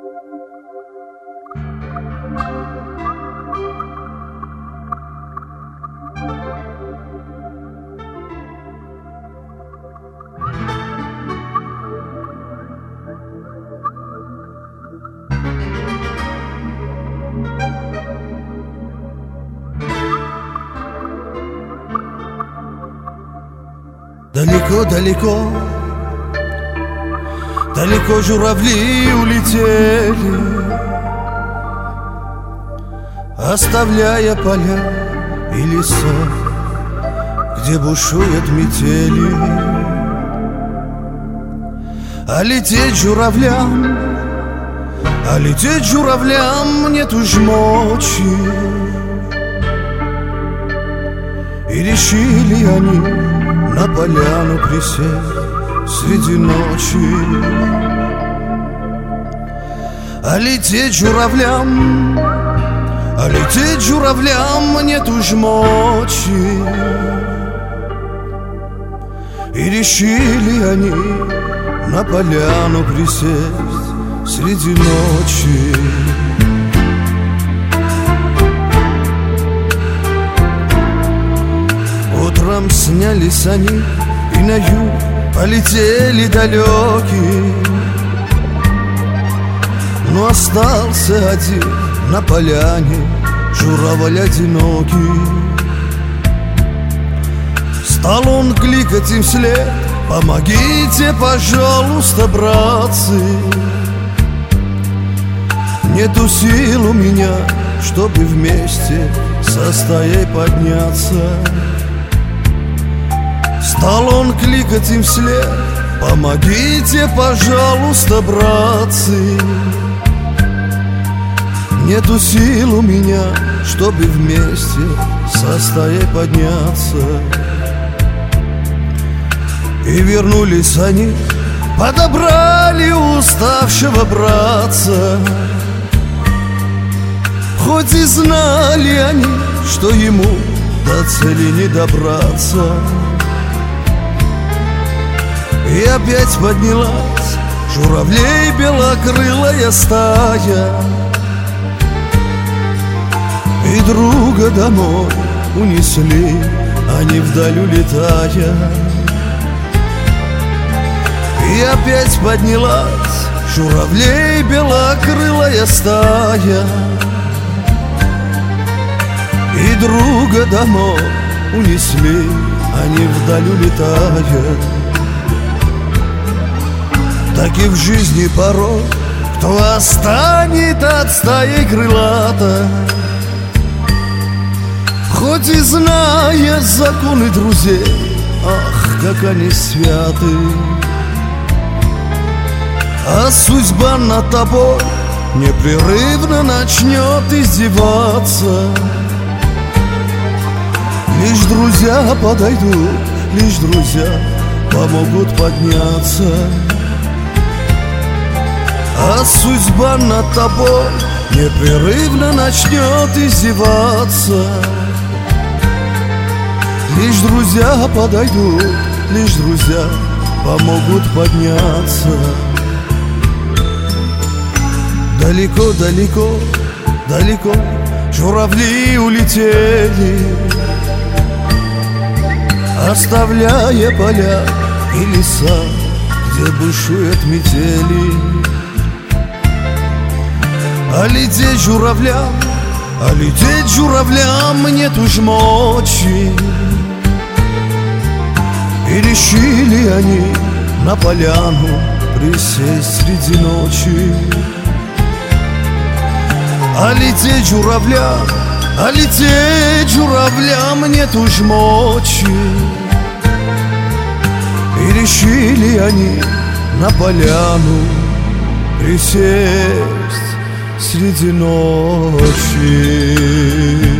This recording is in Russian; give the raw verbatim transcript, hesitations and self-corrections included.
Далеко-далеко, далеко журавли улетели, оставляя поля и леса, где бушуют метели. А лететь журавлям, а лететь журавлям нет уж мочи. И решили они на поляну присесть среди ночи. А лететь журавлям, а лететь журавлям нет уж мочи. И решили они на поляну присесть среди ночи. Утром снялись они и на юг полетели далекие, но остался один на поляне журавль одинокий. Стал он кликать им вслед: помогите, пожалуйста, братцы, нету сил у меня, чтобы вместе со стаей подняться. Стал он кликать им вслед: помогите, пожалуйста, братцы, нету сил у меня, чтобы вместе со стаей подняться. И вернулись они, подобрали уставшего братца, хоть и знали они, что ему до цели не добраться. И опять поднялась журавлей белокрылая стая, и друга домой унесли они вдаль улетая. И опять поднялась журавлей белокрылая стая, и друга домой унесли они вдаль улетая. Так и в жизни порой кто отстанет от стаи крылата, хоть и зная законы друзей, ах, как они святы. А судьба над тобой непрерывно начнет издеваться. Лишь друзья подойдут, лишь друзья помогут подняться. А судьба над тобой непрерывно начнет издеваться. Лишь друзья подойдут, лишь друзья помогут подняться. Далеко-далеко, далеко журавли улетели, оставляя поля и леса, где бушуют метели. А лететь журавлям, а лететь журавлям нет уж мочи. И решили они на поляну присесть среди ночи. А лететь журавлям, а лететь журавлям нет уж мочи. И решили они на поляну присесть среди ночи.